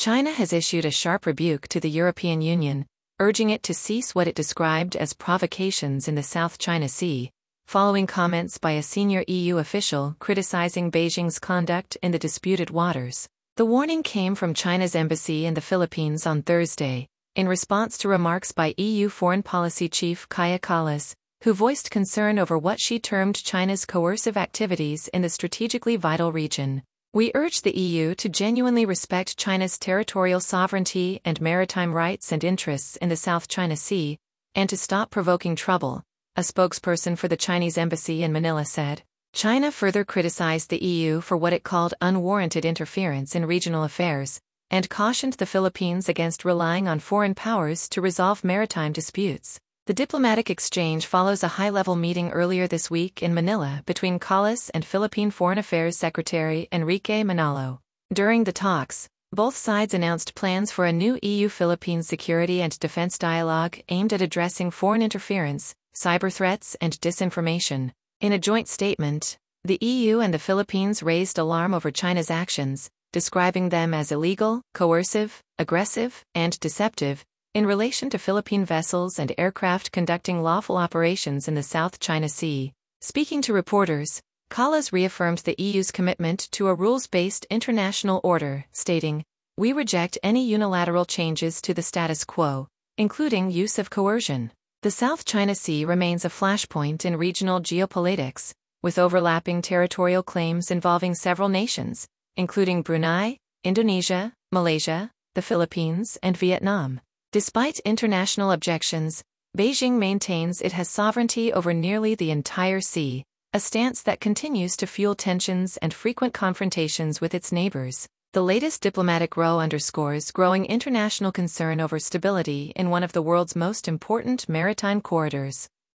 China has issued a sharp rebuke to the European Union, urging it to cease what it described as provocations in the South China Sea, following comments by a senior EU official criticizing Beijing's conduct in the disputed waters. The warning came from China's embassy in the Philippines on Thursday, in response to remarks by EU Foreign Policy Chief Kaja Kallas, who voiced concern over what she termed China's coercive activities in the strategically vital region. We urge the EU to genuinely respect China's territorial sovereignty and maritime rights and interests in the South China Sea, and to stop provoking trouble, a spokesperson for the Chinese embassy in Manila said. China further criticized the EU for what it called unwarranted interference in regional affairs, and cautioned the Philippines against relying on foreign powers to resolve maritime disputes. The diplomatic exchange follows a high-level meeting earlier this week in Manila between Kallas and Philippine Foreign Affairs Secretary Enrique Manalo. During the talks, both sides announced plans for a new EU-Philippines security and defense dialogue aimed at addressing foreign interference, cyber threats, and disinformation. In a joint statement, the EU and the Philippines raised alarm over China's actions, describing them as illegal, coercive, aggressive, and deceptive, in relation to Philippine vessels and aircraft conducting lawful operations in the South China Sea. Speaking to reporters, Kallas reaffirmed the EU's commitment to a rules-based international order, stating, "We reject any unilateral changes to the status quo, including use of coercion." The South China Sea remains a flashpoint in regional geopolitics, with overlapping territorial claims involving several nations, including Brunei, Indonesia, Malaysia, the Philippines, and Vietnam. Despite international objections, Beijing maintains it has sovereignty over nearly the entire sea, a stance that continues to fuel tensions and frequent confrontations with its neighbors. The latest diplomatic row underscores growing international concern over stability in one of the world's most important maritime corridors.